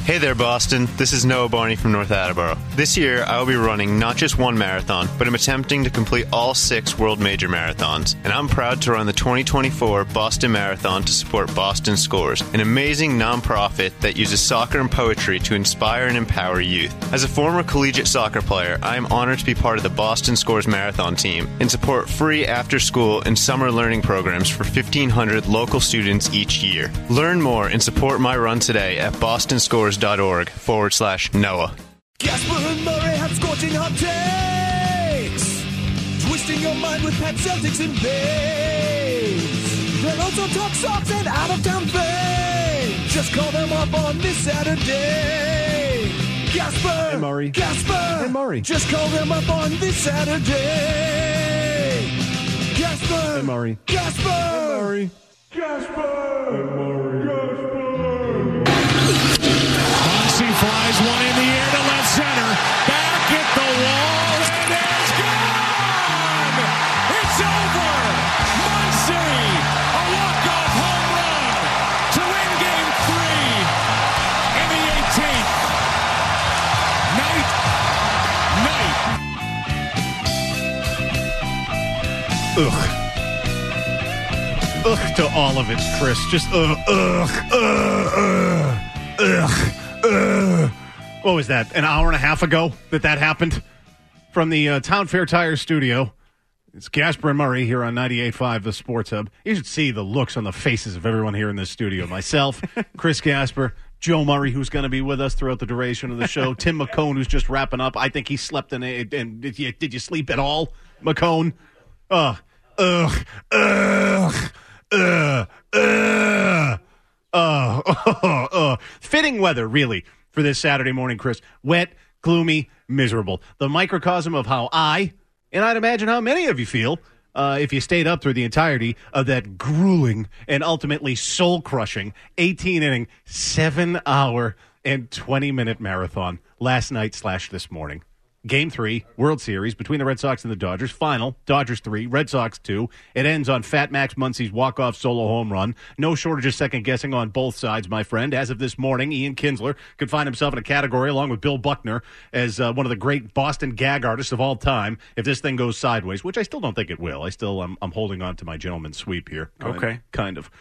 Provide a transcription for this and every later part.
Hey there, Boston. This is Noah Barney from North Attleboro. This year, I will be running not just one marathon, but I'm attempting to complete all 6 world major marathons. And I'm proud to run the 2024 Boston Marathon to support Boston Scores, an amazing nonprofit that uses soccer and poetry to inspire and empower youth. As a former collegiate soccer player, I am honored to be part of the Boston Scores Marathon team and support free after-school and summer learning programs for 1,500 local students each year. Learn more and support my run today at bostonscores.org/Noah. Gasper and Murray have scorching hot takes, twisting your mind with pet Celtics and babes. They'll also talk socks and out-of-town fame. Just call them up on this Saturday. Gasper and Murray. Gasper and Murray. Just call them up on this Saturday. Gasper and Murray. Gasper and Murray. Gasper and Murray. Muncy flies one in the air to left center. Back at the wall, and it's gone! It's over! Muncy, a walk-off home run to win Game 3 in the 18th. Night. Ugh to all of it, Chris. Just ugh. What was that? An hour and a half ago that happened? From the Town Fair Tire studio, it's Gasper and Murray here on 98.5 The Sports Hub. You should see the looks on the faces of everyone here in this studio. Myself, Chris Gasper, Joe Murray, who's going to be with us throughout the duration of the show, Tim McCone, who's just wrapping up. I think he slept in it. And did you sleep at all, McCone? Fitting weather, really, for this Saturday morning, Chris. Wet, gloomy, miserable. The microcosm of how I'd imagine how many of you feel if you stayed up through the entirety of that grueling and ultimately soul-crushing 18-inning, 7-hour and 20-minute marathon last night / this morning. Game 3, World Series, between the Red Sox and the Dodgers. Final, Dodgers 3, Red Sox 2. It ends on Fat Max Muncy's walk-off solo home run. No shortage of second-guessing on both sides, my friend. As of this morning, Ian Kinsler could find himself in a category, along with Bill Buckner, as one of the great Boston gag artists of all time, if this thing goes sideways, which I still don't think it will. I'm holding on to my gentleman's sweep here. Kind of.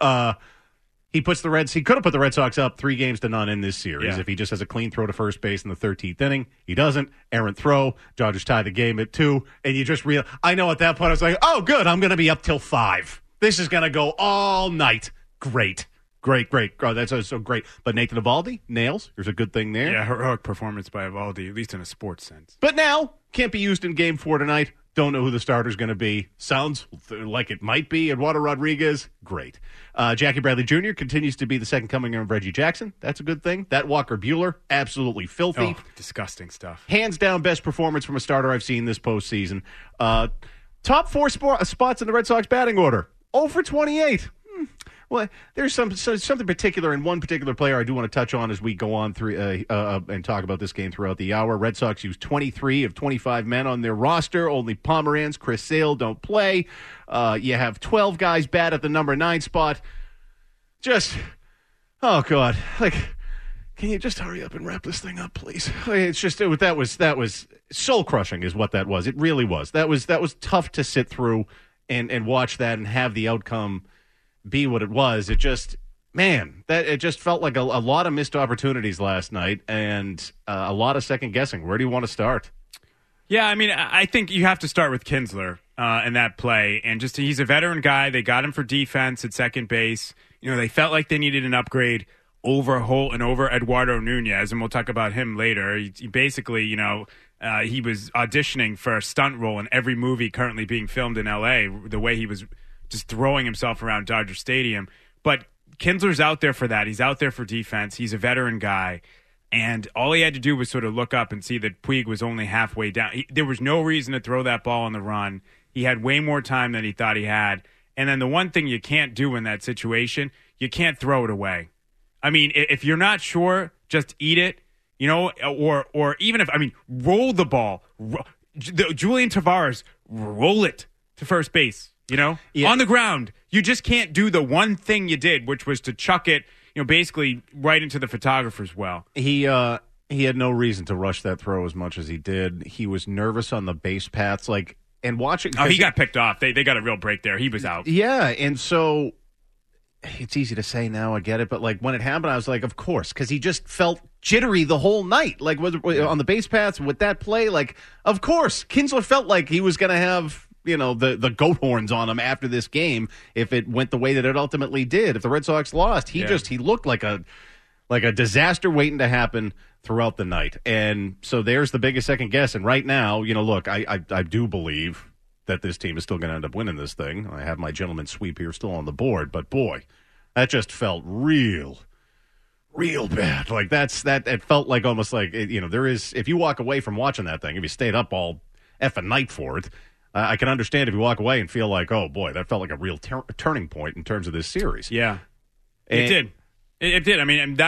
He could have put the Red Sox up 3-0 in this series if he just has a clean throw to first base in the 13th inning. He doesn't. Errant throw. Dodgers tie the game at 2. And you just realize, I know at that point I was like, oh, good, I'm going to be up till 5. This is going to go all night. Great. Oh, that's so great. But Nathan Eovaldi, nails. There's a good thing there. Yeah, heroic performance by Eovaldi, at least in a sports sense. But now, can't be used in Game 4 tonight. Don't know who the starter's going to be. Sounds like it might be Eduardo Rodriguez. Great. Jackie Bradley Jr. continues to be the second coming of Reggie Jackson. That's a good thing. That Walker Buehler, absolutely filthy. Oh, disgusting stuff. Hands down, best performance from a starter I've seen this postseason. Top 4 spots in the Red Sox batting order. 0 for 28. Well, there's something particular in one particular player I do want to touch on as we go on through and talk about this game throughout the hour. Red Sox use 23 of 25 men on their roster. Only Pomeranz, Chris Sale don't play. You have 12 guys bat at the number 9 spot. Just, oh God, can you just hurry up and wrap this thing up, please? It's just that was soul crushing, is what that was. It really was. That was tough to sit through and watch that and have the outcome be what it was. It just felt like a lot of missed opportunities last night and a lot of second guessing. Where do you want to start? Yeah, I mean, I think you have to start with Kinsler in that play. And just he's a veteran guy. They got him for defense at second base. You know, they felt like they needed an upgrade over Holt and over Eduardo Nunez, and we'll talk about him later. He basically, he was auditioning for a stunt role in every movie currently being filmed in L.A., the way he was just throwing himself around Dodger Stadium. But Kinsler's out there for that. He's out there for defense. He's a veteran guy. And all he had to do was sort of look up and see that Puig was only halfway down. There was no reason to throw that ball on the run. He had way more time than he thought he had. And then the one thing you can't do in that situation, you can't throw it away. I mean, if you're not sure, just eat it, or even roll the ball. Julian Tavares, roll it to first base. On the ground. You just can't do the one thing you did, which was to chuck it, basically right into the photographer's well. He had no reason to rush that throw as much as he did. He was nervous on the base paths, and watching. Oh, he got picked off. They got a real break there. He was out. Yeah, and so it's easy to say now. I get it, but when it happened, I was like, of course, because he just felt jittery the whole night. On the base paths with that play, of course, Kinsler felt like he was going to have the goat horns on him after this game if it went the way that it ultimately did. If the Red Sox lost, he looked like a disaster waiting to happen throughout the night. And so there's the biggest second guess. And right now, look, I do believe that this team is still going to end up winning this thing. I have my gentleman sweep here still on the board, but boy, that just felt real bad. It felt like almost there is, if you walk away from watching that thing, if you stayed up all effing night for it, I can understand if you walk away and feel like, oh boy, that felt like a real turning point in terms of this series. Yeah, it did. It did.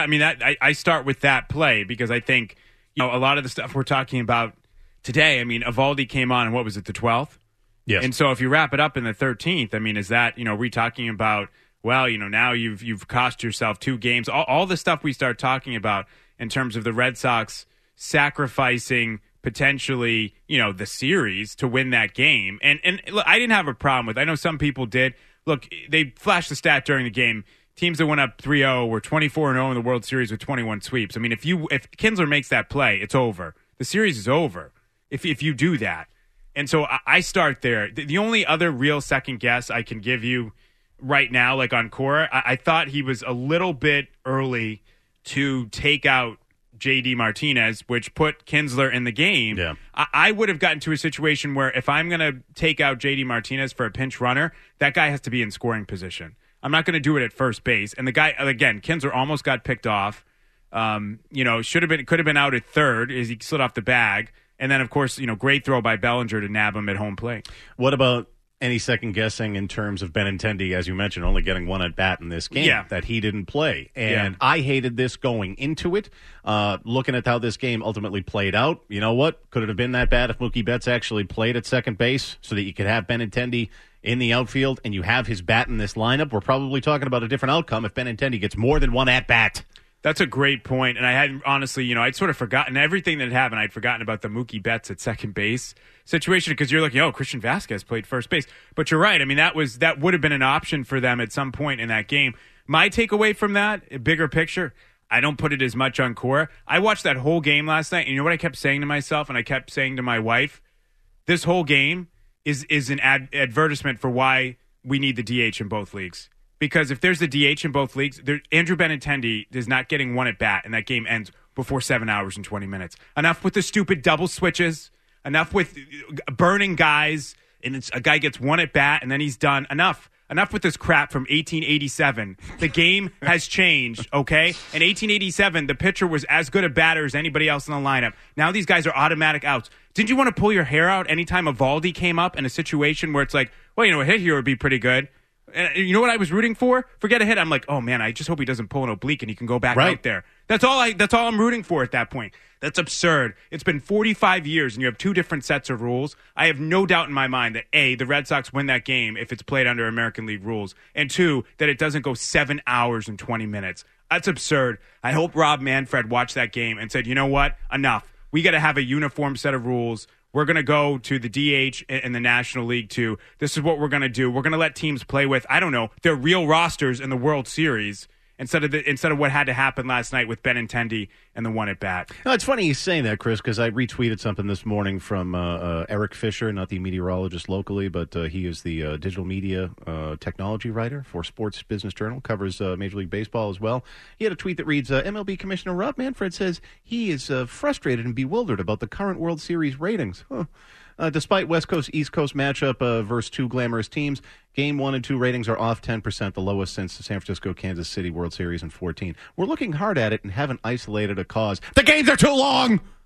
I start with that play because I think a lot of the stuff we're talking about today. Eovaldi came on, and what was it, the 12th? Yes. And so if you wrap it up in the 13th, is that are we talking about? Well, now you've cost yourself 2 games. All the stuff we start talking about in terms of the Red Sox sacrificing potentially, the series to win that game. And look, I didn't have a problem with it. I know some people did. Look, they flashed the stat during the game. Teams that went up 3-0 were 24-0 in the World Series with 21 sweeps. If Kinsler makes that play, it's over. The series is over if you do that. And so I start there. The only other real second guess I can give you right now, on Cora, I thought he was a little bit early to take out J.D. Martinez, which put Kinsler in the game. Yeah. I would have gotten to a situation where if I'm going to take out J.D. Martinez for a pinch runner, that guy has to be in scoring position. I'm not going to do it at first base. And the guy, again, Kinsler almost got picked off. Could have been out at third as he slid off the bag. And then, of course, great throw by Bellinger to nab him at home plate. What about any second guessing in terms of Benintendi, as you mentioned, only getting one at bat in this game that he didn't play? And I hated this going into it. Looking at how this game ultimately played out, you know what? Could it have been that bad if Mookie Betts actually played at second base so that you could have Benintendi in the outfield and you have his bat in this lineup? We're probably talking about a different outcome if Benintendi gets more than one at bat. That's a great point. And I had, honestly, I'd sort of forgotten everything that had happened. I'd forgotten about the Mookie Betts at second base situation because you're looking, Christian Vasquez played first base. But you're right. That would have been an option for them at some point in that game. My takeaway from that, bigger picture, I don't put it as much on Cora. I watched that whole game last night, and you know what I kept saying to myself and I kept saying to my wife? This whole game is an advertisement for why we need the DH in both leagues. Because if there's the DH in both leagues, Andrew Benintendi is not getting one at bat, and that game ends before 7 hours and 20 minutes. Enough with the stupid double switches. Enough with burning guys, and a guy gets one at bat, and then he's done. Enough with this crap from 1887. The game has changed, okay? In 1887, the pitcher was as good a batter as anybody else in the lineup. Now these guys are automatic outs. Didn't you want to pull your hair out anytime Eovaldi came up in a situation where it's like, well, a hit here would be pretty good? And you know what I was rooting for? Forget a hit. I'm like, oh man, I just hope he doesn't pull an oblique and he can go back out there. That's all I'm rooting for at that point. That's absurd. It's been 45 years and you have 2 different sets of rules. I have no doubt in my mind that A, the Red Sox win that game if it's played under American League rules, and 2, that it doesn't go 7 hours and 20 minutes. That's absurd. I hope Rob Manfred watched that game and said, you know what? Enough. We got to have a uniform set of rules. We're going to go to the DH in the National League too. This is what we're going to do. We're going to let teams play with, I don't know, their real rosters in the World Series instead of what had to happen last night with Benintendi and the one at bat. No, it's funny you saying that, Chris, because I retweeted something this morning from Eric Fisher, not the meteorologist locally, but he is the digital media technology writer for Sports Business Journal, covers Major League Baseball as well. He had a tweet that reads, MLB Commissioner Rob Manfred says he is frustrated and bewildered about the current World Series ratings. Despite West Coast-East Coast matchup versus 2 glamorous teams, Game 1 and 2 ratings are off 10%, the lowest since the San Francisco-Kansas City World Series in 2014. We're looking hard at it and haven't isolated a cause. The games are too long!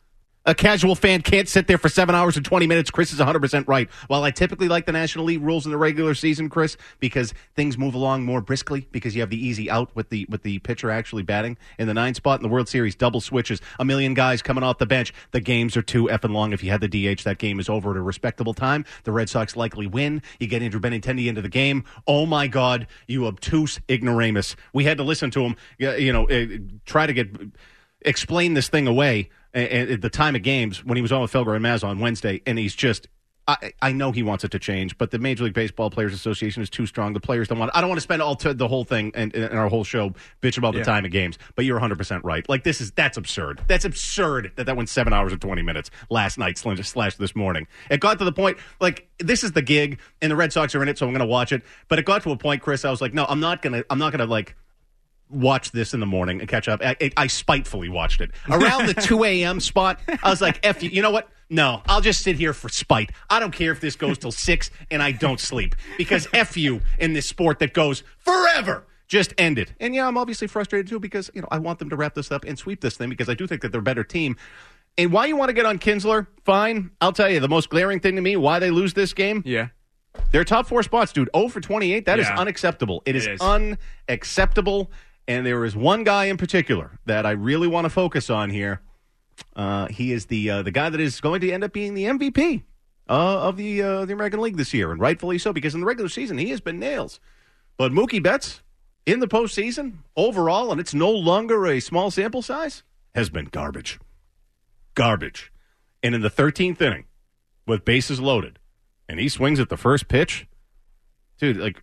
A casual fan can't sit there for 7 hours and 20 minutes. Chris is 100% right. While I typically like the National League rules in the regular season, Chris, because things move along more briskly, because you have the easy out with the pitcher actually batting in the 9 spot in the World Series, double switches, a million guys coming off the bench. The games are too effing long. If you had the DH, that game is over at a respectable time. The Red Sox likely win. You get Andrew Benintendi into the game. Oh, my God, you obtuse ignoramus. We had to listen to him, try to explain this thing away at the time of games when he was on with Felger and Maz on Wednesday, and he's just, I know he wants it to change, but the Major League Baseball Players Association is too strong. The players don't want it. I don't want to spend the whole thing and our whole show bitch about the time of games, but you're 100% right. Like, that's absurd. That's absurd that went 7 hours and 20 minutes last night slash this morning. It got to the point, like, this is the gig, and the Red Sox are in it, so I'm going to watch it. But it got to a point, Chris, I was like, no, I'm not going to, like, watch this in the morning and catch up. I spitefully watched it. Around the 2 a.m. spot, I was like, F you. You know what? No, I'll just sit here for spite. I don't care if this goes till 6 and I don't sleep. Because F you in this sport that goes forever. Just end it. And, yeah, I'm obviously frustrated, too, because, I want them to wrap this up and sweep this thing because I do think that they're a better team. And why you want to get on Kinsler, fine. I'll tell you, the most glaring thing to me, why they lose this game. Yeah. Their top 4 spots, dude. 0 for 28. That is unacceptable. It is unacceptable. And there is one guy in particular that I really want to focus on here. He is the guy that is going to end up being the MVP of the American League this year, and rightfully so, because in the regular season he has been nails. But Mookie Betts, in the postseason, overall, and it's no longer a small sample size, has been garbage. Garbage. And in the 13th inning, with bases loaded, and he swings at the first pitch, dude, like,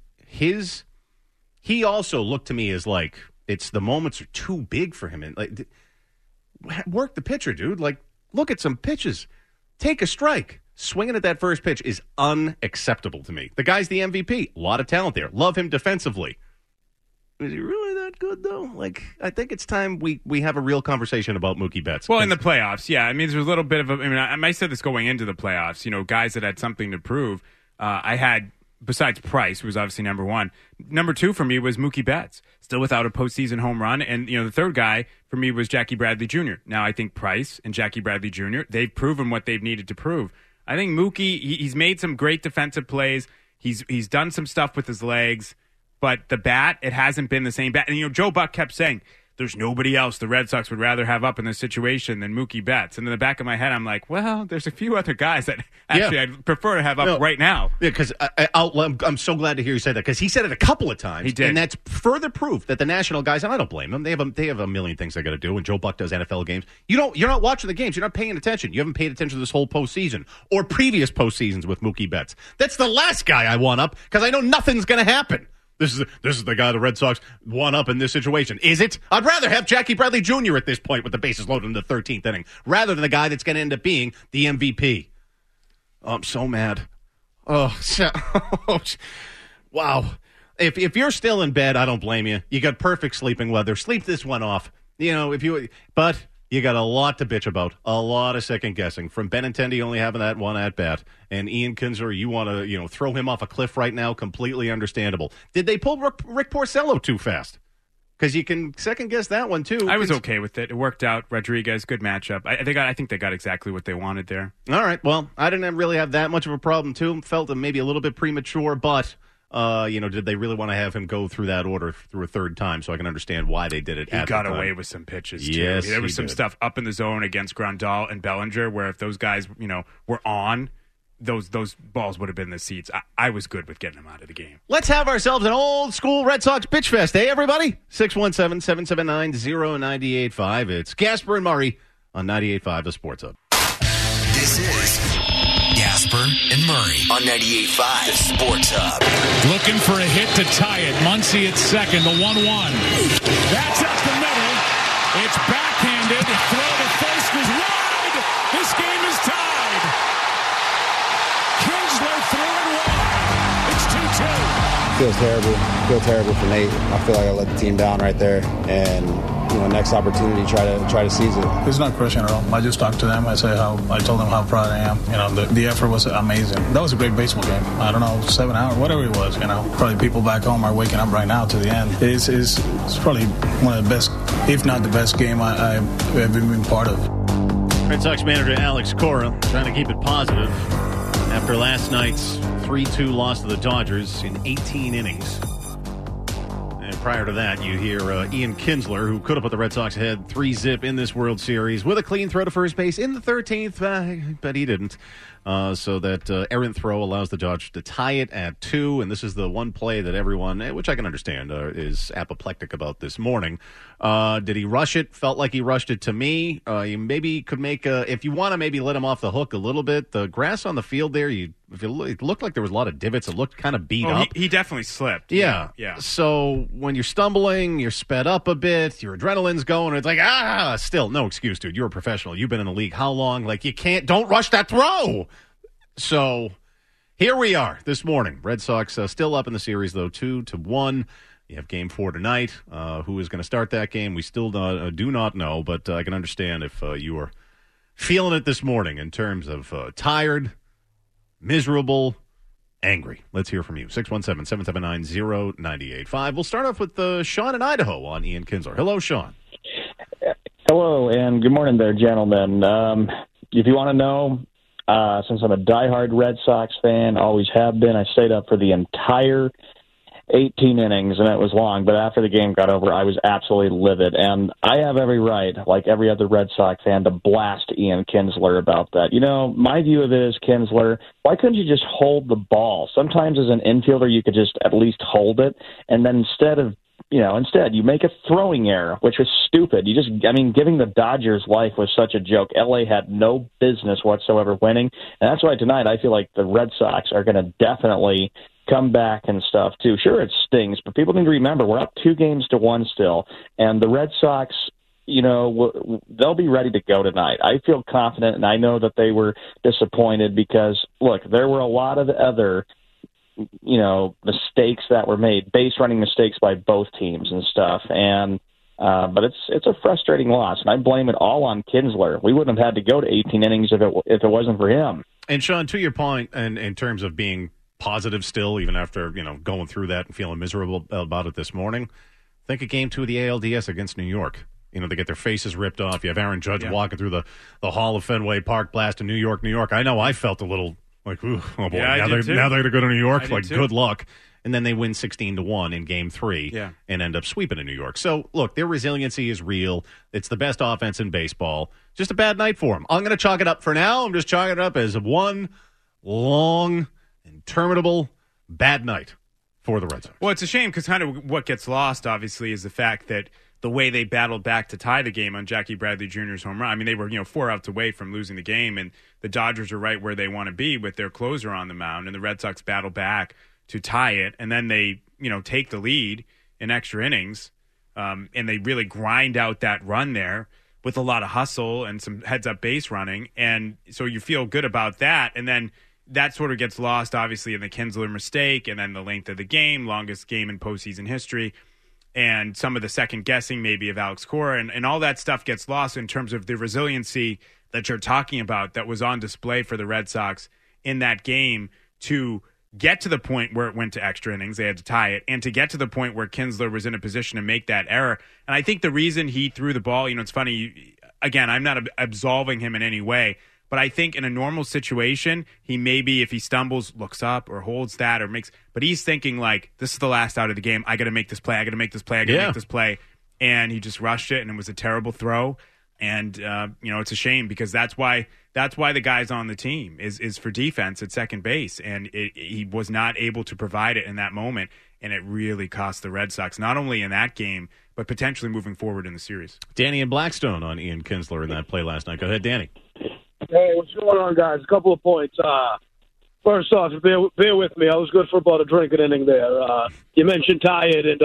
he also looked to me as like, it's the moments are too big for him. And like, work the pitcher, dude. Like, look at some pitches. Take a strike. Swinging at that first pitch is unacceptable to me. The guy's the MVP. A lot of talent there. Love him defensively. Is he really that good, though? Like, I think it's time we have a real conversation about Mookie Betts. Well, in the playoffs, yeah. I mean, there's a little bit of I said this going into the playoffs, guys that had something to prove. I had, besides Price, who was obviously number 1, number 2 for me was Mookie Betts, still without a postseason home run. And, the third guy for me was Jackie Bradley Jr. Now, I think Price and Jackie Bradley Jr., they've proven what they've needed to prove. I think Mookie, he's made some great defensive plays. He's done some stuff with his legs, but the bat, it hasn't been the same bat. And, Joe Buck kept saying, there's nobody else the Red Sox would rather have up in this situation than Mookie Betts. And in the back of my head, I'm like, well, there's a few other guys that actually I'd prefer to have up right now. Yeah, because I'm so glad to hear you say that, because he said it a couple of times. He did. And that's further proof that the national guys, and I don't blame them, they have a million things they got to do, and Joe Buck does NFL games. You're not watching the games. You're not paying attention. You haven't paid attention to this whole postseason or previous postseasons with Mookie Betts. That's the last guy I want up, because I know nothing's going to happen. This is the guy the Red Sox won up in this situation. Is it? I'd rather have Jackie Bradley Jr. at this point with the bases loaded in the 13th inning rather than the guy that's going to end up being the MVP. Oh, I'm so mad. Oh, wow. If you're still in bed, I don't blame you. You got perfect sleeping weather. Sleep this one off. But you got a lot to bitch about, a lot of second guessing from Benintendi only having that one at bat, and Ian Kinsler. You want to throw him off a cliff right now? Completely understandable. Did they pull Rick Porcello too fast? Because you can second guess that one too. I was okay with it. It worked out. Rodriguez, good matchup. I think they got exactly what they wanted there. All right. Well, I didn't really have that much of a problem too. Felt maybe a little bit premature, but. Did they really want to have him go through that order through a third time? So I can understand why they did it. He got away with some pitches, too. Yes, there was some stuff up in the zone against Grandal and Bellinger, where if those guys, were on, those balls would have been in the seats. I was good with getting them out of the game. Let's have ourselves an old school Red Sox bitch fest, hey everybody? 617-779-0985. It's Gasper and Murray on 98.5 The Sports Hub. This is Gasper and Murray on 98.5 The Sports Hub. Looking for a hit to tie it. Muncy at second, the 1-1. That's up the middle. It's backhanded. Throw to first is wide. This game is tied. Kinsler threw it wide. It's 2-2. Feels terrible for Nate. I feel like I let the team down right there, and next opportunity try to seize it. It's not crushing at all. I just talked to them. I told them how proud I am. The effort was amazing. That was a great baseball game. I don't know, 7 hours, whatever it was. Probably people back home are waking up right now to the end. It's probably one of the best, if not the best game I've ever been part of. Red Sox manager Alex Cora trying to keep it positive after last night's 3-2 loss to the Dodgers in 18 innings. And prior to that, you hear Ian Kinsler, who could have put the Red Sox ahead 3-zip in this World Series with a clean throw to first base in the 13th, but he didn't. So that errant throw allows the Dodgers to tie it at 2, and this is the one play that everyone, which I can understand, is apoplectic about this morning. Did he rush it? Felt like he rushed it to me. You maybe could make if you want to maybe let him off the hook a little bit. The grass on the field there, it looked like there was a lot of divots. It looked kind of beat up. He definitely slipped. Yeah. So when you're stumbling, you're sped up a bit, your adrenaline's going, it's like, still, no excuse, dude. You're a professional. You've been in the league how long? Like, don't rush that throw. So here we are this morning. Red Sox still up in the series, though, 2-1. You have Game 4 tonight. Who is going to start that game? We still do not know, but I can understand if you are feeling it this morning in terms of tired, miserable, angry. Let's hear from you. 617-779-0985. We'll start off with Sean in Idaho on Ian Kinsler. Hello, Sean. Hello, and good morning there, gentlemen. If you want to know, since I'm a diehard Red Sox fan, always have been, I stayed up for the entire 18 innings, and it was long, but after the game got over, I was absolutely livid, and I have every right, like every other Red Sox fan, to blast Ian Kinsler about that. You know, my view of it is, Kinsler, why couldn't you just hold the ball? Sometimes as an infielder, you could just at least hold it, and then instead you make a throwing error, which was stupid. Giving the Dodgers life was such a joke. LA had no business whatsoever winning, and that's why tonight I feel like the Red Sox are going to definitely come back and stuff too. Sure, it stings, but people need to remember we're up 2-1 still, and the Red Sox, they'll be ready to go tonight. I feel confident, and I know that they were disappointed because, look, there were a lot of other mistakes that were made, base running mistakes by both teams and stuff. And but it's a frustrating loss, and I blame it all on Kinsler. We wouldn't have had to go to 18 innings if it wasn't for him. And Sean, to your point, and in terms of being positive still, even after going through that and feeling miserable about it this morning, think of Game 2 of the ALDS against New York. They get their faces ripped off. You have Aaron Judge walking through the Hall of Fenway Park blast in New York. I know I felt a little like, ooh, oh boy, now they're going to go to New York. Like, good luck. And then they win 16-1 in Game 3 and end up sweeping in New York. So, look, their resiliency is real. It's the best offense in baseball. Just a bad night for them. I'm going to chalk it up for now. I'm just chalking it up as one long, interminable bad night for the Red Sox. Well, it's a shame because kind of what gets lost, obviously, is the fact that the way they battled back to tie the game on Jackie Bradley Jr.'s home run. I mean, they were 4 outs away from losing the game, and the Dodgers are right where they want to be with their closer on the mound, and the Red Sox battle back to tie it, and then they take the lead in extra innings, and they really grind out that run there with a lot of hustle and some heads-up base running, and so you feel good about that, and then that sort of gets lost, obviously, in the Kinsler mistake, and then the length of the game, longest game in postseason history, and some of the second guessing maybe of Alex Cora, and all that stuff gets lost in terms of the resiliency that you're talking about that was on display for the Red Sox in that game to get to the point where it went to extra innings, they had to tie it, and to get to the point where Kinsler was in a position to make that error. And I think the reason he threw the ball, it's funny, again, I'm not absolving him in any way, but I think in a normal situation, he maybe, if he stumbles, looks up or holds that or makes, but he's thinking like, this is the last out of the game. I got to make this play. I got to make this play. I got to make this play. And he just rushed it, and it was a terrible throw. And, it's a shame because that's why the guy's on the team is for defense at second base. And he was not able to provide it in that moment. And it really cost the Red Sox, not only in that game, but potentially moving forward in the series. Danny and Blackstone on Ian Kinsler in that play last night. Go ahead, Danny. Hey, what's going on, guys? A couple of points. First off, bear with me. I was good for about a drinking inning there. You mentioned tired and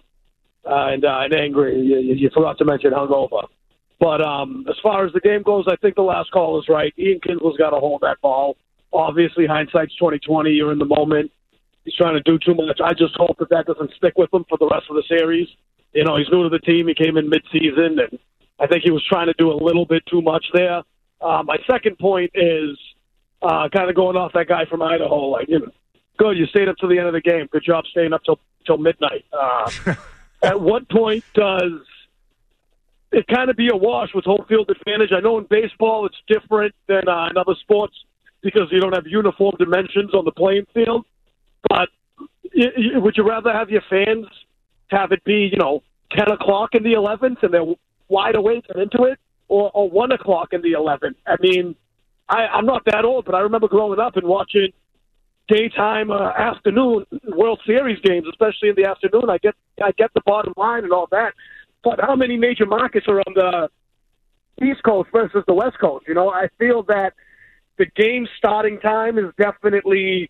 angry. You forgot to mention hungover. But as far as the game goes, I think the last call is right. Ian Kinsler's got to hold that ball. Obviously, hindsight's 20/20. You're in the moment. He's trying to do too much. I just hope that doesn't stick with him for the rest of the series. He's new to the team. He came in mid-season, and I think he was trying to do a little bit too much there. My second point is kind of going off that guy from Idaho. Good, you stayed up till the end of the game. Good job staying up till midnight. At what point does it kind of be a wash with home field advantage. I know in baseball it's different than in other sports because you don't have uniform dimensions on the playing field. But would you rather have your fans have it be, 10 o'clock in the 11th and they're wide awake and into it, or 1 o'clock in the 11th? I mean, I'm not that old, but I remember growing up and watching daytime, afternoon World Series games, especially in the afternoon. I get the bottom line and all that. But how many major markets are on the East Coast versus the West Coast? I feel that the game starting time is definitely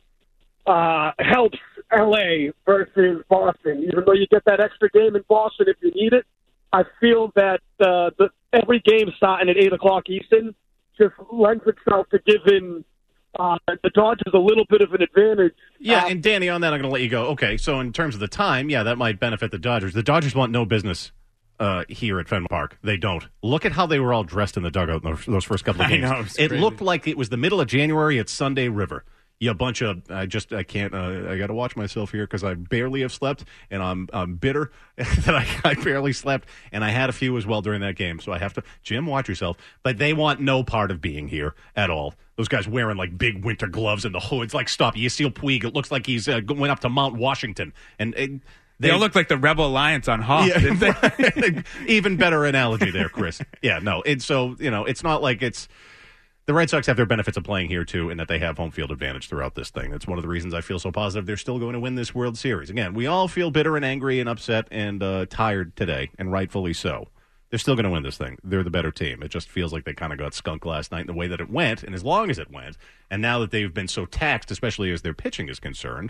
helps LA versus Boston. Even though you get that extra game in Boston if you need it, I feel that every game starting at 8 o'clock Eastern just lends itself to giving the Dodgers a little bit of an advantage. Yeah, and Danny, on that, I'm going to let you go. Okay, so in terms of the time, yeah, that might benefit the Dodgers. The Dodgers want no business here at Fenway Park. They don't. Look at how they were all dressed in the dugout in those first couple of games. I know, it looked like it was the middle of January at Sunday River. You bunch of I can't I got to watch myself here because I barely have slept and I'm bitter that I barely slept, and I had a few as well during that game, so I have to, Jim, watch yourself. But they want no part of being here at all. Those guys wearing like big winter gloves and the hoods. Like, stop. Yasiel Puig, it looks like he's went up to Mount Washington, and they all look like the Rebel Alliance on Hawk. Yeah, didn't they? Even better analogy there, Chris. Yeah, no. And so, it's not like it's the Red Sox have their benefits of playing here, too, in that they have home field advantage throughout this thing. That's one of the reasons I feel so positive they're still going to win this World Series. Again, we all feel bitter and angry and upset and tired today, and rightfully so. They're still going to win this thing. They're the better team. It just feels like they kind of got skunked last night in the way that it went, and as long as it went, and now that they've been so taxed, especially as their pitching is concerned,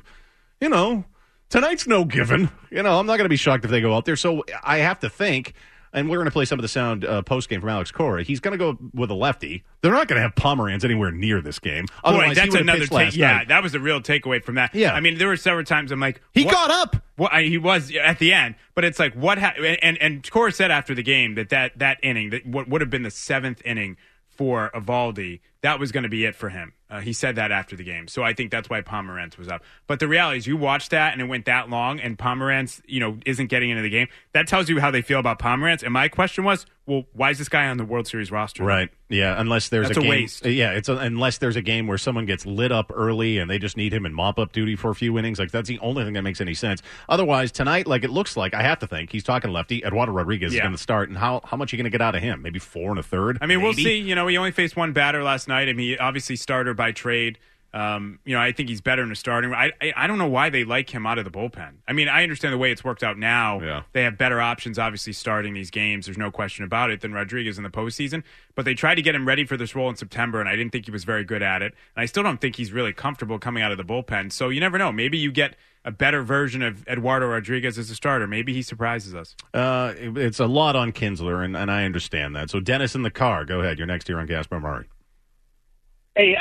tonight's no given. I'm not going to be shocked if they go out there. So I have to think, and we're going to play some of the sound post-game from Alex Cora. He's going to go with a lefty. They're not going to have Pomeranz anywhere near this game. Boy, that's another take. Yeah, that was the real takeaway from that. Yeah. I mean, there were several times I'm like, he got up. Well, he was at the end, but it's like, what and Cora said after the game that inning, that what would have been the seventh inning for Eovaldi, that was going to be it for him. He said that after the game. So I think that's why Pomeranz was up. But the reality is you watch that and it went that long and Pomeranz, isn't getting into the game. That tells you how they feel about Pomeranz. And my question was, well, why is this guy on the World Series roster? Right. Yeah, unless there's that's a game. Waste. Yeah, unless there's a game where someone gets lit up early and they just need him in mop-up duty for a few innings. Like, that's the only thing that makes any sense. Otherwise, tonight, like, it looks like, I have to think, he's talking lefty, Eduardo Rodriguez is going to start. And how much are you going to get out of him? Maybe 4 1/3? I mean, we'll see. He only faced one batter last night. I mean, he obviously starter by trade. I think he's better in a starting. I don't know why they like him out of the bullpen. I mean, I understand the way it's worked out now. Yeah. They have better options, obviously, starting these games. There's no question about it, than Rodriguez in the postseason. But they tried to get him ready for this role in September, and I didn't think he was very good at it. And I still don't think he's really comfortable coming out of the bullpen. So you never know. Maybe you get a better version of Eduardo Rodriguez as a starter. Maybe he surprises us. It's a lot on Kinsler, and I understand that. So Dennis in the car. Go ahead. You're next here on Gaspar Murray. Hey,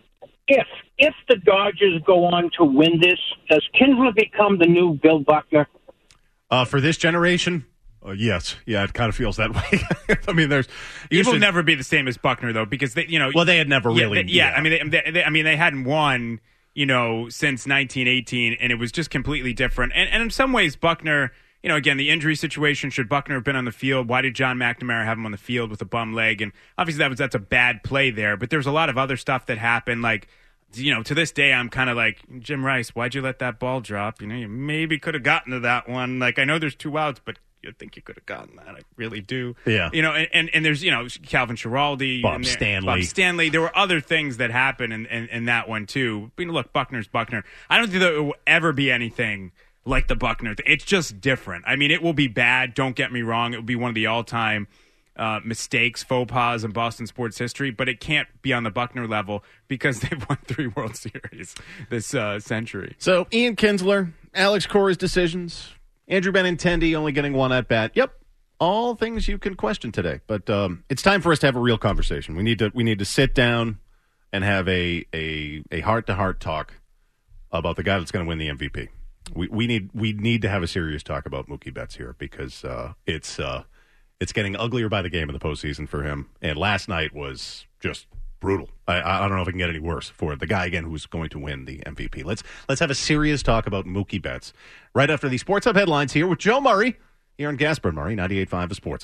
if the Dodgers go on to win this, does Kinsler become the new Bill Buckner? For this generation, yes. Yeah, it kind of feels that way. I mean, he will never be the same as Buckner, though, because they had never really. Yeah. I mean, they hadn't won, since 1918, and it was just completely different. And in some ways, Buckner. Again, the injury situation, should Buckner have been on the field? Why did John McNamara have him on the field with a bum leg? And obviously that's a bad play there, but there's a lot of other stuff that happened. Like, to this day, I'm kind of like, Jim Rice, why'd you let that ball drop? You maybe could have gotten to that one. Like, I know there's 2 outs, but I think you could have gotten that. I really do. Yeah. And there's, Calvin Schiraldi. Bob Stanley. There were other things that happened in that one, too. But, look, Buckner's Buckner. I don't think there will ever be anything like the Buckner. It's just different. I mean, it will be bad. Don't get me wrong. It will be one of the all-time mistakes, faux pas in Boston sports history, but it can't be on the Buckner level because they've won 3 World Series this century. So, Ian Kinsler, Alex Cora's decisions, Andrew Benintendi only getting 1 at-bat. Yep. All things you can question today. But it's time for us to have a real conversation. We need to sit down and have a heart-to-heart talk about the guy that's going to win the MVP. We need to have a serious talk about Mookie Betts here because it's getting uglier by the game in the postseason for him. And last night was just brutal. I don't know if it can get any worse for the guy again who's going to win the MVP. Let's have a serious talk about Mookie Betts right after the Sports Hub headlines here with Joe Murray here on Gaspar Murray 98.5 The Sports Hub.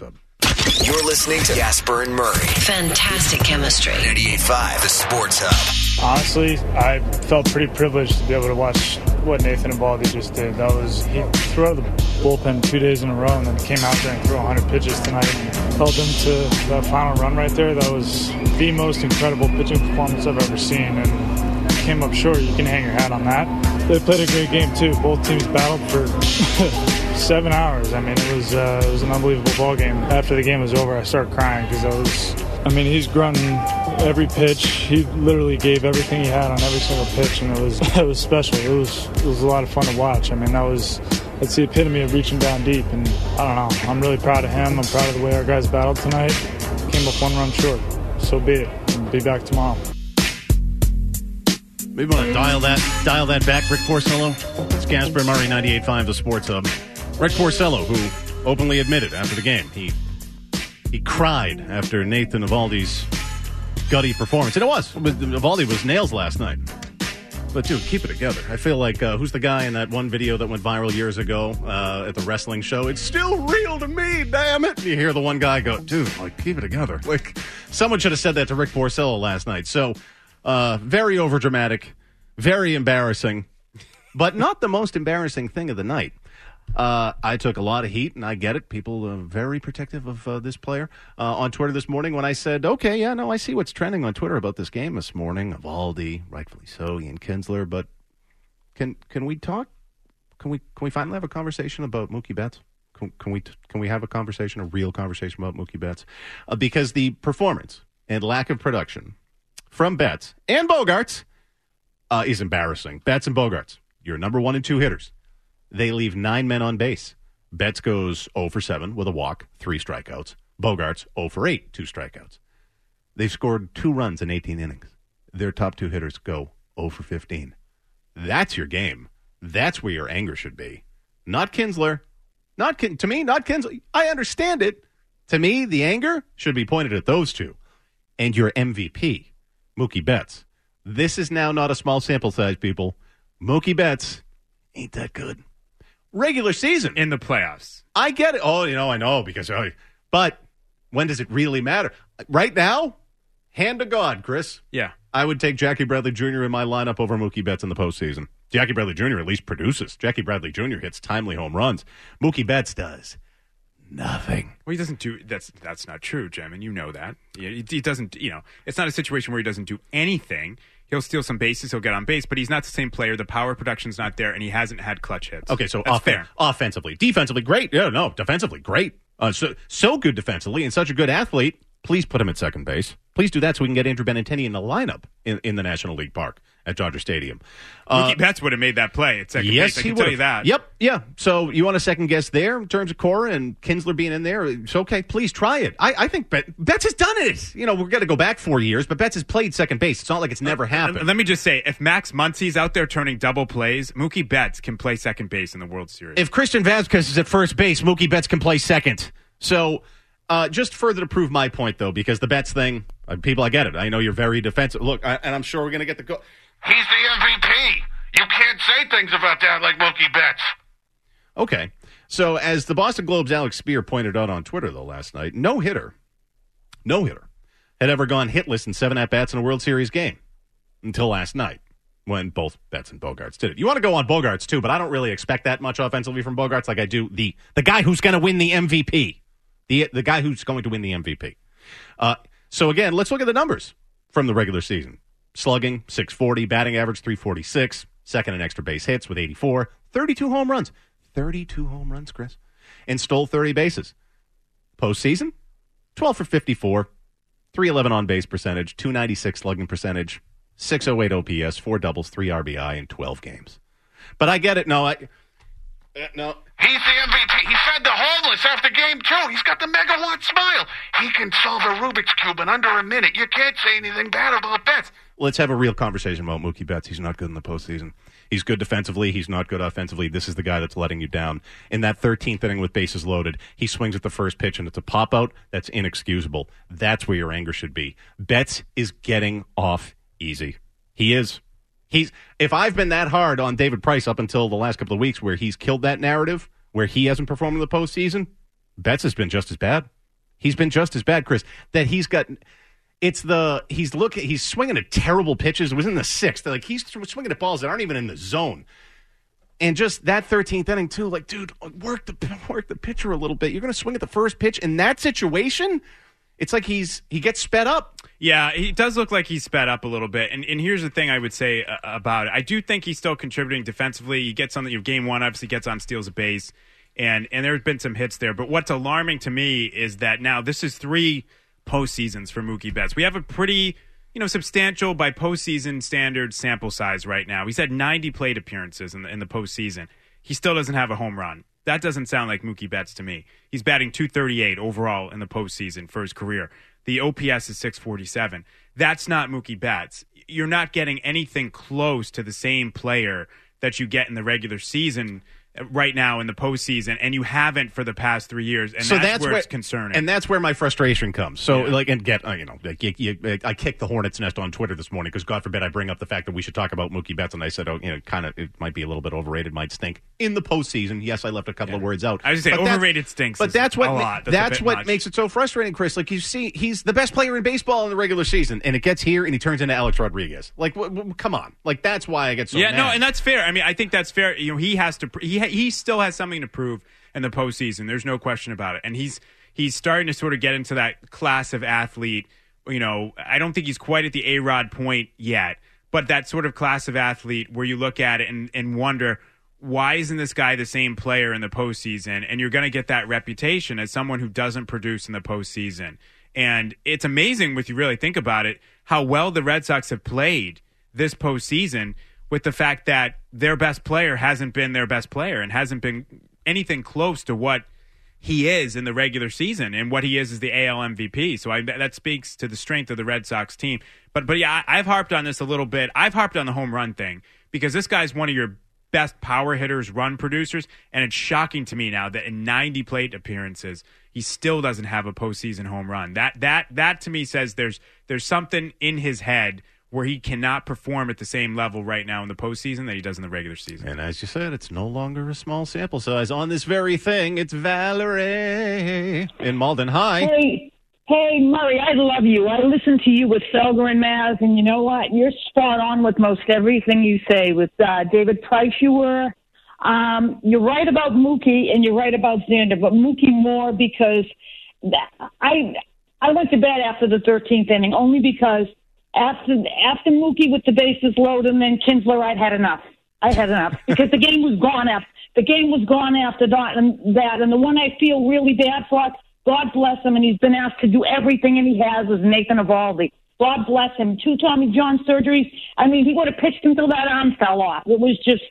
You're listening to Gasper and Murray. Fantastic chemistry. 98.5, the Sports Hub. Honestly, I felt pretty privileged to be able to watch what Nathan Eovaldi just did. He threw out of the bullpen 2 days in a row and then came out there and threw 100 pitches tonight and held them to that final run right there. That was the most incredible pitching performance I've ever seen, and came up short. You can hang your hat on that. They played a great game too. Both teams battled for 7 hours. I mean, it was an unbelievable ball game. After the game was over, I started crying because he's grunting every pitch. He literally gave everything he had on every single pitch, and it was special. It was a lot of fun to watch. I mean, that's the epitome of reaching down deep, and I don't know. I'm really proud of him. I'm proud of the way our guys battled tonight. Came up 1 run short. So be it. I'll be back tomorrow. Maybe want to dial that back, Rick Porcello. It's Gasper and Murray, 98.5, the Sports Hub. Rick Porcello, who openly admitted after the game, he cried after Nathan Eovaldi's gutty performance. And Eovaldi was nails last night. But, dude, keep it together. I feel like, who's the guy in that one video that went viral years ago at the wrestling show? It's still real to me, damn it. And you hear the one guy go, dude, keep it together. Someone should have said that to Rick Porcello last night. So, very overdramatic, very embarrassing, but not the most embarrassing thing of the night. I took a lot of heat, and I get it. People are very protective of this player on Twitter this morning when I said, okay, yeah, no, I see what's trending on Twitter about this game this morning. Eovaldi, rightfully so, Ian Kinsler, but can we talk? Can we finally have a conversation about Mookie Betts? Can we have a real conversation about Mookie Betts? Because the performance and lack of production from Betts and Bogaerts is embarrassing. Betts and Bogaerts, your number 1 and 2 hitters. They leave 9 men on base. Betts goes 0 for 7 with a walk, 3 strikeouts. Bogaerts 0 for 8, 2 strikeouts. They've scored 2 runs in 18 innings. Their top 2 hitters go 0 for 15. That's your game. That's where your anger should be. Not Kinsler. To me, not Kinsler. I understand it. To me, the anger should be pointed at those two. And your MVP, Mookie Betts. This is now not a small sample size, people. Mookie Betts ain't that good. Regular season. In the playoffs. I get it. Oh, I know because but when does it really matter? Right now, hand to God, Chris. Yeah. I would take Jackie Bradley Jr. in my lineup over Mookie Betts in the postseason. Jackie Bradley Jr. at least produces. Jackie Bradley Jr. hits timely home runs. Mookie Betts does nothing. Well, he doesn't do that's not true, Jim, and you know that. He doesn't, it's not a situation where he doesn't do anything. He'll steal some bases, he'll get on base, but he's not the same player. The power production's not there, and he hasn't had clutch hits. Okay, so fair. Offensively. Defensively, great. Yeah, no, defensively, great. So good defensively and such a good athlete. Please put him at second base. Please do that so we can get Andrew Benintendi in the lineup in the National League Park at Dodger Stadium. Mookie Betts would have made that play at second base. I can tell you that. Yep, yeah. So you want a second guess there in terms of Cora and Kinsler being in there? It's okay. Please try it. I think Betts has done it. We're going to go back 4 years, but Betts has played second base. It's not like it's never happened. Let me just say, if Max Muncy's out there turning double plays, Mookie Betts can play second base in the World Series. If Christian Vazquez is at first base, Mookie Betts can play second. So just further to prove my point, though, because the Betts thing, people, I get it. I know you're very defensive. Look, and I'm sure we're going to get the go. He's the MVP. You can't say things about that like Mookie Betts. Okay. So as the Boston Globe's Alex Spear pointed out on Twitter, though, last night, no hitter had ever gone hitless in 7 at-bats in a World Series game until last night when both Betts and Bogaerts did it. You want to go on Bogaerts, too, but I don't really expect that much offensively from Bogaerts like I do the guy who's going to win the MVP. The guy who's going to win the MVP. So, again, let's look at the numbers from the regular season. Slugging, 640. Batting average, 346. Second in extra base hits with 84. 32 home runs. 32 home runs, Chris. And stole 30 bases. Postseason, 12 for 54. 311 on-base percentage. 296 slugging percentage. 608 OPS. 4 doubles, 3 RBI in 12 games. But I get it. No. No. He's the MVP. He fed the homeless after game 2. He's got the megawatt smile. He can solve a Rubik's Cube in under a minute. You can't say anything bad about Betts. Let's have a real conversation about Mookie Betts. He's not good in the postseason. He's good defensively. He's not good offensively. This is the guy that's letting you down. In that 13th inning with bases loaded, he swings at the first pitch, and it's a pop-out. That's inexcusable. That's where your anger should be. Betts is getting off easy. He is. If I've been that hard on David Price up until the last couple of weeks where he's killed that narrative, where he hasn't performed in the postseason, Betts has been just as bad. He's been just as bad, Chris. That he's swinging at terrible pitches. It was in the sixth. Like, he's swinging at balls that aren't even in the zone. And just that 13th inning, too, like, dude, work the pitcher a little bit. You're going to swing at the first pitch in that situation? It's like he gets sped up. Yeah, he does look like he's sped up a little bit. And here's the thing I would say about it. I do think he's still contributing defensively. He gets on game one, obviously gets on, steals a base. And there's been some hits there. But what's alarming to me is that now this is 3 postseasons for Mookie Betts. We have a pretty substantial, by postseason standards, sample size right now. He's had 90 plate appearances in the postseason. He still doesn't have a home run. That doesn't sound like Mookie Betts to me. He's batting .238 overall in the postseason for his career. The OPS is .647. That's not Mookie Betts. You're not getting anything close to the same player that you get in the regular season right now in the postseason, and you haven't for the past 3 years, and so that's where it's concerning. And that's where my frustration comes. So, I kick the hornet's nest on Twitter this morning because, God forbid, I bring up the fact that we should talk about Mookie Betts, and I said, it might be a little bit overrated, might stink in the postseason. Yes, I left a couple of words out. I was going to say overrated stinks. But that's what a lot. That's what makes it so frustrating, Chris. Like, you see, he's the best player in baseball in the regular season, and it gets here, and he turns into Alex Rodriguez. Like, come on. Like, that's why I get so mad. No, and that's fair. I mean, I think that's fair. He has to. He still has something to prove in the postseason. There's no question about it. And he's starting to sort of get into that class of athlete. I don't think he's quite at the A-Rod point yet, but that sort of class of athlete where you look at it and wonder, why isn't this guy the same player in the postseason? And you're going to get that reputation as someone who doesn't produce in the postseason. And it's amazing, if you really think about it, how well the Red Sox have played this postseason, with the fact that their best player hasn't been their best player and hasn't been anything close to what he is in the regular season, and what he is the AL MVP. So that speaks to the strength of the Red Sox team. But yeah, I've harped on this a little bit. I've harped on the home run thing because this guy's one of your best power hitters, run producers, and it's shocking to me now that in 90 plate appearances, he still doesn't have a postseason home run. That to me says there's something in his head where he cannot perform at the same level right now in the postseason that he does in the regular season. And as you said, it's no longer a small sample size. On this very thing, it's Valerie in Malden. Hi. Hey, Murray, I love you. I listen to you with Felger and Maz, and you know what? You're spot on with most everything you say. With David Price, you were. You're right about Mookie, and you're right about Xander, but Mookie more because I went to bed after the 13th inning, only because after Mookie with the bases loaded and then Kinsler, I had enough because the game was gone after that. And the one I feel really bad for, God bless him, and he's been asked to do everything, and he has, is Nathan Eovaldi. God bless him. 2 Tommy John surgeries. I mean, he would have pitched until that arm fell off. It was just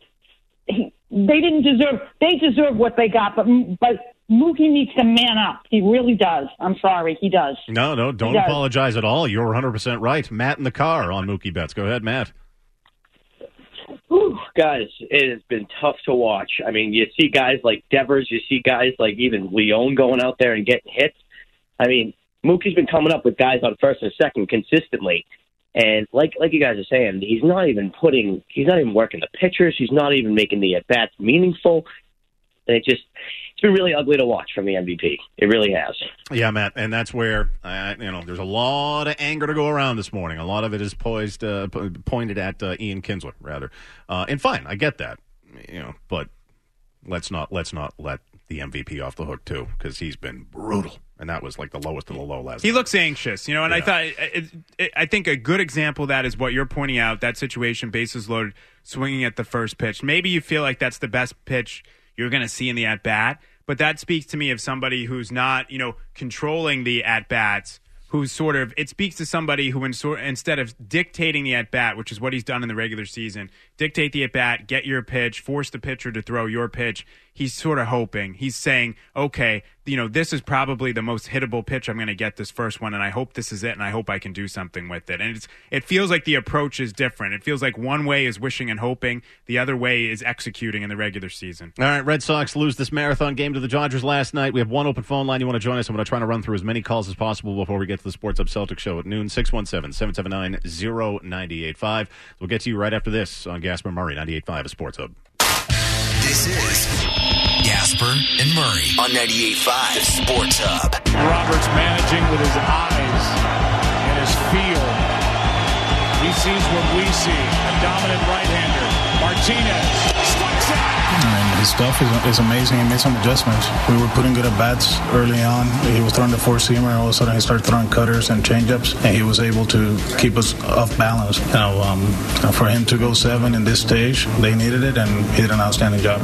they deserve what they got, but Mookie needs to man up. He really does. I'm sorry. He does. No, don't apologize at all. You're 100% right. Matt in the car on Mookie Betts. Go ahead, Matt. Whew, guys, it has been tough to watch. I mean, you see guys like Devers. You see guys like even Leone going out there and getting hits. I mean, Mookie's been coming up with guys on first and second consistently. And like you guys are saying, he's not even working the pitchers. He's not even making the at-bats meaningful. And it's been really ugly to watch from the MVP. It really has. Yeah, Matt, and that's where there's a lot of anger to go around this morning. A lot of it is pointed at Ian Kinsler, rather. And fine, I get that, but let's not let the MVP off the hook too, because he's been brutal, and that was like the lowest of the low last. He looks anxious, and yeah. I think a good example of that is what you're pointing out. That situation, bases loaded, swinging at the first pitch. Maybe you feel like that's the best pitch you're going to see in the at-bat, but that speaks to me of somebody who's not, controlling the at-bats, it speaks to somebody who instead of dictating the at-bat, which is what he's done in the regular season, dictate the at-bat, get your pitch, force the pitcher to throw your pitch, he's sort of hoping. He's saying, okay, this is probably the most hittable pitch I'm going to get this first one, and I hope this is it, and I hope I can do something with it. And it feels like the approach is different. It feels like one way is wishing and hoping, the other way is executing in the regular season. All right, Red Sox lose this marathon game to the Dodgers last night. We have one open phone line. You want to join us? I'm going to try to run through as many calls as possible before we get to the Sports Hub Celtics show at noon. 617-779-0985. We'll get to you right after this on Gasper Murray, 98.5, a Sports Hub. This is Gasper Gasper and Murray on 98.5 Sports Hub. Roberts managing with his eyes and his feel. He sees what we see. A dominant right-hander. Martinez strikes out. And his stuff is amazing. He made some adjustments. We were putting good at-bats early on. He was throwing the four-seamer, and all of a sudden he started throwing cutters and changeups, and he was able to keep us off balance. For him to go 7 in this stage, they needed it, and he did an outstanding job.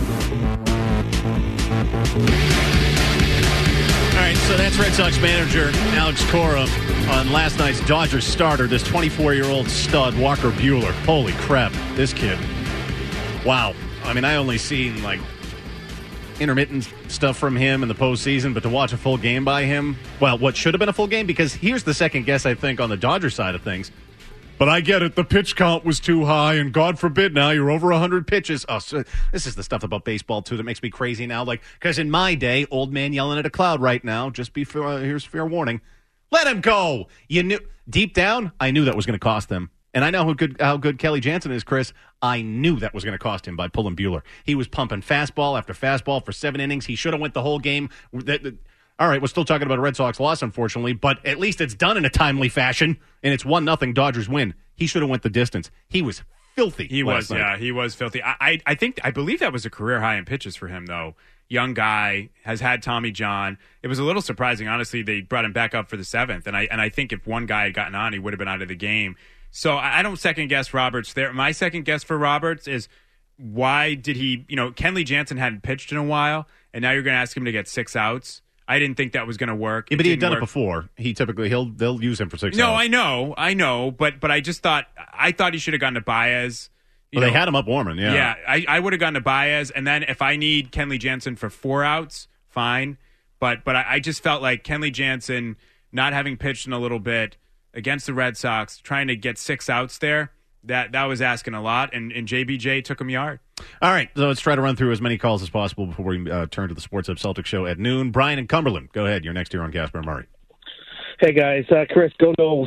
All right, so that's Red Sox manager Alex Cora on last night's Dodgers starter, this 24-year-old stud, Walker Buehler. Holy crap, this kid. Wow. I mean, I only seen, like, intermittent stuff from him in the postseason, but to watch a full game by him, well, what should have been a full game, because here's the second guess, I think, on the Dodgers side of things. But I get it. The pitch count was too high, and God forbid now you're over 100 pitches. Oh, so this is the stuff about baseball, too, that makes me crazy now. Like, because in my day, old man yelling at a cloud right now, just be here's fair warning. Let him go. You knew deep down, I knew that was going to cost them. And I know how good Kelly Jansen is, Chris. I knew that was going to cost him by pulling Buehler. He was pumping fastball after fastball for 7 innings. He should have went the whole game. All right, we're still talking about a Red Sox loss, unfortunately, but at least it's done in a timely fashion, and it's 1-0 Dodgers win. He should have went the distance. He was filthy. He was filthy. I believe that was a career high in pitches for him, though. Young guy, has had Tommy John. It was a little surprising, honestly. They brought him back up for the 7th, and I think if one guy had gotten on, he would have been out of the game. So I don't second-guess Roberts there. My second guess for Roberts is why did he, Kenley Jansen hadn't pitched in a while, and now you're going to ask him to get 6 outs. I didn't think that was going to work. Yeah, but he had done it before. He typically, they'll use him for 6 outs. No, I know, but I just thought he should have gone to Baez. They had him up warming, yeah. Yeah, I would have gone to Baez, and then if I need Kenley Jansen for 4 outs, fine. But I just felt like Kenley Jansen, not having pitched in a little bit, against the Red Sox, trying to get 6 outs there, that was asking a lot, and JBJ took him yard. All right, so let's try to run through as many calls as possible before we turn to the Sports Hub Celtics show at noon. Brian in Cumberland, go ahead. You're next here on Gasper and Murray. Hey, guys. Chris, go Knowles.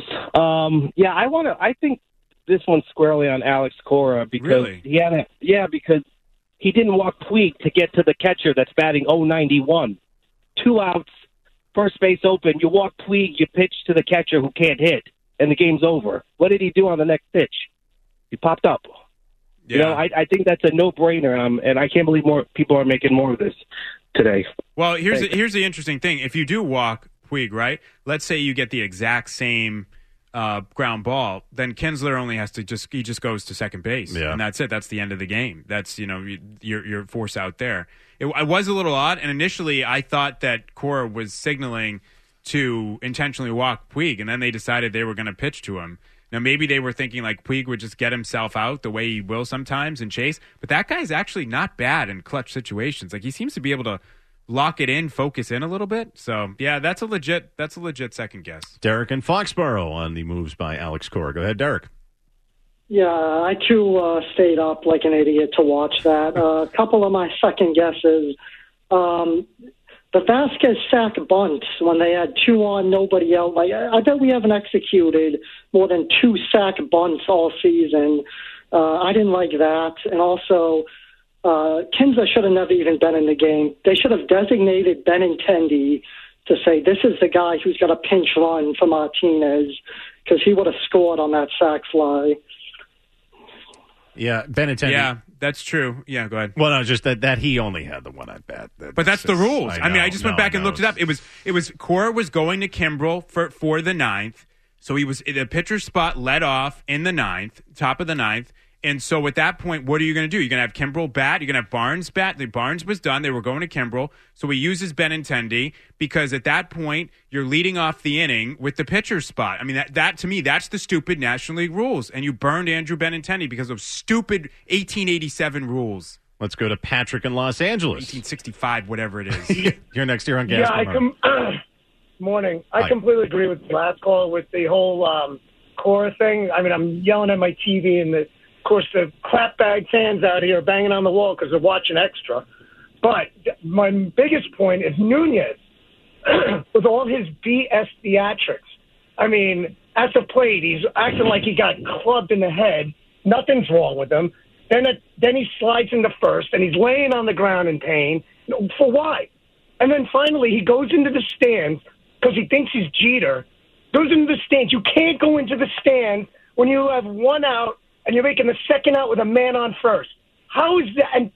I think this one's squarely on Alex Cora because because he didn't walk Puig to get to the catcher that's batting .091. 2 outs. First base open, you walk Puig, you pitch to the catcher who can't hit, and the game's over. What did he do on the next pitch? He popped up. Yeah. I think that's a no-brainer, and I can't believe more people are making more of this today. Well, here's the interesting thing. If you do walk Puig, right, let's say you get the exact same ground ball, then Kinsler only has to just goes to second base, and that's it. That's the end of the game. That's, you're forced out there. It was a little odd, and initially I thought that Cora was signaling to intentionally walk Puig, and then they decided they were going to pitch to him. Now, maybe they were thinking like Puig would just get himself out the way he will sometimes and chase, but that guy's actually not bad in clutch situations. Like, he seems to be able to lock it in, focus in a little bit. So, yeah, that's a legit second guess. Derek in Foxborough on the moves by Alex Cora. Go ahead, Derek. Yeah, I too stayed up like an idiot to watch that. A couple of my second guesses. The Vasquez sack bunts when they had 2 on, nobody out. Like, I bet we haven't executed more than 2 sack bunts all season. I didn't like that. And also, Kinsler should have never even been in the game. They should have designated Benintendi to say, this is the guy who's got a pinch run for Martinez, because he would have scored on that sack fly. Yeah, Benintendi. Yeah, that's true. Yeah, go ahead. Well, no, just that he only had the one at bat. But that's the rules. I just went back and looked it up. It was Cora was going to Kimbrel for the 9th, so he was the pitcher spot led off in the 9th, top of the 9th. And so at that point, what are you going to do? You're going to have Kimbrel bat. You're going to have Barnes bat. The Barnes was done. They were going to Kimbrel. So he uses Benintendi because at that point, you're leading off the inning with the pitcher spot. I mean, that to me, that's the stupid National League rules. And you burned Andrew Benintendi because of stupid 1887 rules. Let's go to Patrick in Los Angeles. 1865, whatever it is. You're next here on Gasper. Morning. I completely agree with the last call with the whole Cora thing. I mean, I'm yelling at my TV and of course, the clapbag fans out here are banging on the wall because they're watching extra. But my biggest point is Nunez, with all his BS theatrics. I mean, at the plate, he's acting like he got clubbed in the head. Nothing's wrong with him. Then he slides into first, and he's laying on the ground in pain. For why? And then finally he goes into the stands because he thinks he's Jeter. Goes into the stands. You can't go into the stands when you have one out and you're making the second out with a man on first. How is that? And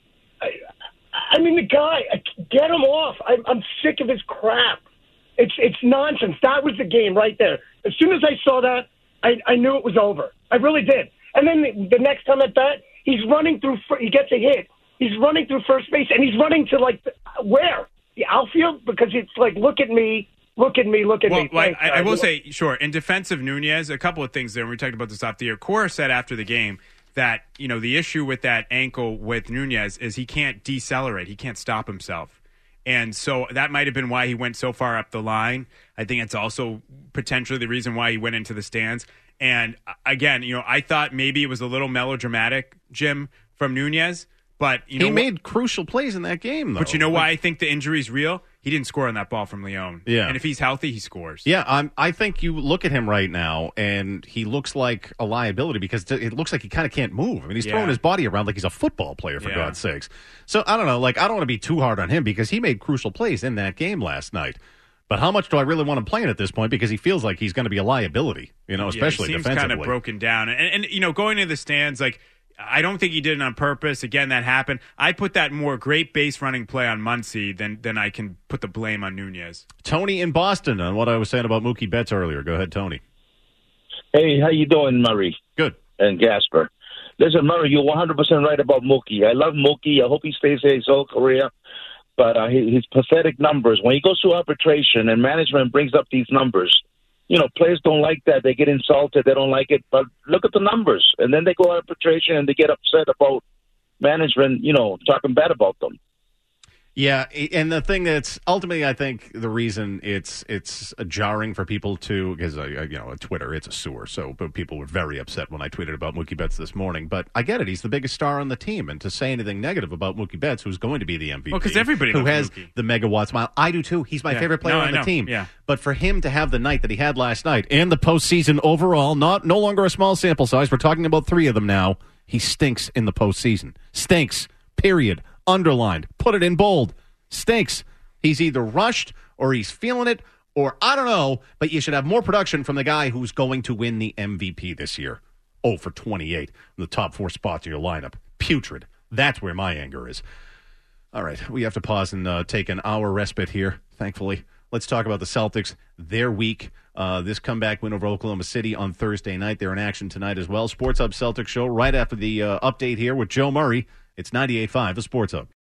I mean, the guy, get him off. I'm sick of his crap. It's nonsense. That was the game right there. As soon as I saw that, I knew it was over. I really did. And then the next time at bat, he's running through. He gets a hit. He's running through first base, and he's running to where? The outfield? Because it's like, look at me. Look at me. Look at me. Well, I will say, sure, in defense of Nunez, a couple of things there. We talked about this off the air. Cora said after the game that, the issue with that ankle with Nunez is he can't decelerate. He can't stop himself. And so that might have been why he went so far up the line. I think it's also potentially the reason why he went into the stands. And again, I thought maybe it was a little melodramatic, Jim, from Nunez. But he made crucial plays in that game, though. But you know why I think the injury's real? He didn't score on that ball from Leon. Yeah. And if he's healthy, he scores. Yeah, I think you look at him right now, and he looks like a liability because it looks like he kind of can't move. I mean, he's throwing his body around like he's a football player, for God's sakes. So, I don't know. I don't want to be too hard on him because he made crucial plays in that game last night. But how much do I really want him playing at this point? Because he feels like he's going to be a liability, especially he seems defensively. kind of broken down. And going to the stands, I don't think he did it on purpose. Again, that happened. I put that more great base running play on Muncy than I can put the blame on Nunez. Tony in Boston on what I was saying about Mookie Betts earlier. Go ahead, Tony. Hey, how you doing, Murray? Good. And Gasper. Listen, Murray, you're 100% right about Mookie. I love Mookie. I hope he stays here his whole career. But his pathetic numbers, when he goes to arbitration and management brings up these numbers, players don't like that. They get insulted. They don't like it. But look at the numbers. And then they go to arbitration and they get upset about management, talking bad about them. Yeah, and the thing that's ultimately, I think, the reason it's jarring for people to, because, Twitter, it's a sewer, so people were very upset when I tweeted about Mookie Betts this morning. But I get it. He's the biggest star on the team. And to say anything negative about Mookie Betts, who's going to be the MVP. Well, because everybody who loves has Mookie. the megawatt smile. I do, too. He's my favorite player on the team. Yeah. But for him to have the night that he had last night and the postseason overall, no longer a small sample size, we're talking about 3 of them now, he stinks in the postseason. Stinks, period. Underlined. Put it in bold. Stinks. He's either rushed or he's feeling it or I don't know, but you should have more production from the guy who's going to win the MVP this year. 0 for 28 in the top 4 spots of your lineup. Putrid. That's where my anger is. All right, we have to pause and take an hour respite here, thankfully. Let's talk about the Celtics, their week. This comeback win over Oklahoma City on Thursday night. They're in action tonight as well. Sports Hub Celtics show right after the update here with Joe Murray. It's 98.5, the Sports Hub.